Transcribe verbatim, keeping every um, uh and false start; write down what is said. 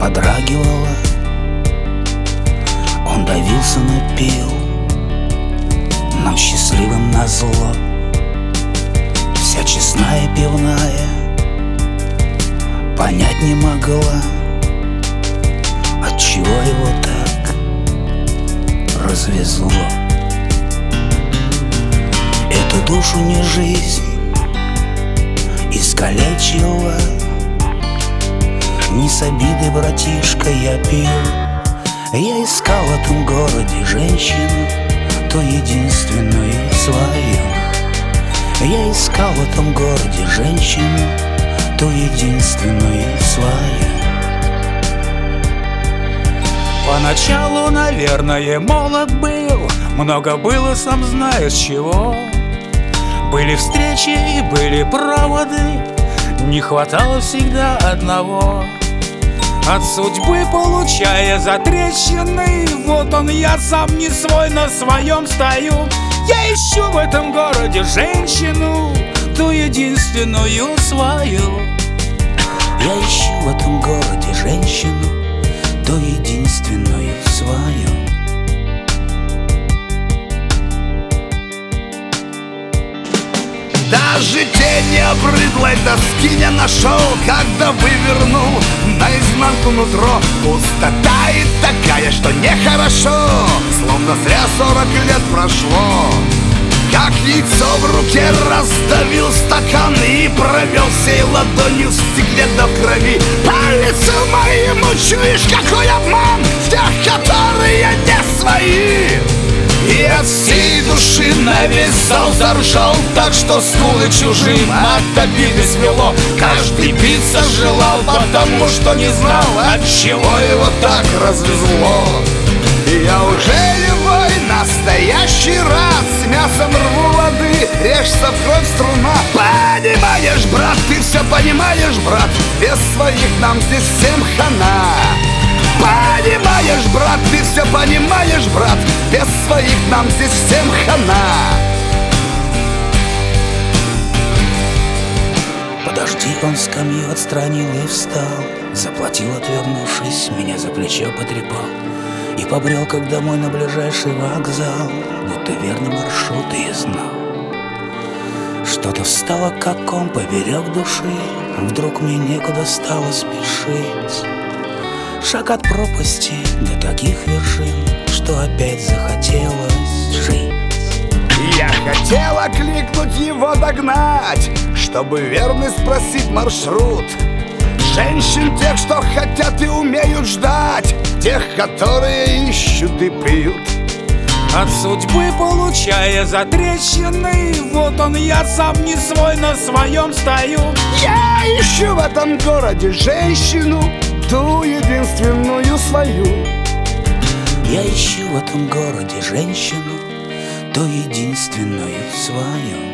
подрагивала. Он давился, но пил нам счастливым назло. Вся честная пивная понять не могла, отчего его так развезло. Эту душу не жизнь искалечила. Не с обидой, братишка, я пил. Я искал в этом городе женщину, ту единственную свою. Я искал в этом городе женщину, ту единственную свою. Поначалу, наверное, молод был, много было, сам знаешь чего. Были встречи и были проводы, не хватало всегда одного. От судьбы получая затрещины, вот он я сам не свой, на своем стою. Я ищу в этом городе женщину, ту единственную свою. Я ищу в этом городе женщину, ту единственную свою. Даже тень обрыдлой тоски не нашел, когда вывернул наизнанку нутро. Пустота и такая, что нехорошо, словно зря сорок лет прошло. Как яйцо в руке раздавил стакан и провел всей ладонью в стекле до крови. По лицу моему чуешь, какой обман в тех, которые не свои. И от всей души на весь зал заржал, так что скулы чужим от обиды свело. Каждый биться желал, потому что не знал, от чего его так развезло. И я уже любой настоящий рад, с мясом рву воды, режься в кровь струна. Понимаешь, брат, ты все понимаешь, брат, без своих нам здесь всем хана. Понимаешь, брат, ты все понимаешь, брат, без своих нам здесь всем хана. Подожди, он скамью отстранил и встал, заплатил, отвернувшись, меня за плечо потрепал и побрел, как домой на ближайший вокзал, будто верный маршрут и знал. Что-то встало, как ком поперек души, вдруг мне некуда стало спешить. Шаг от пропасти до таких вершин, что опять захотелось жить. Я хотел окликнуть его, догнать, чтобы верно спросить маршрут. Женщин тех, что хотят и умеют ждать, тех, которые ищут и пьют. От судьбы получая затрещины, вот он я сам не свой, на своем стою. Я ищу в этом городе женщину, ту единственную свою. Я ищу в этом городе женщину, ту единственную свою.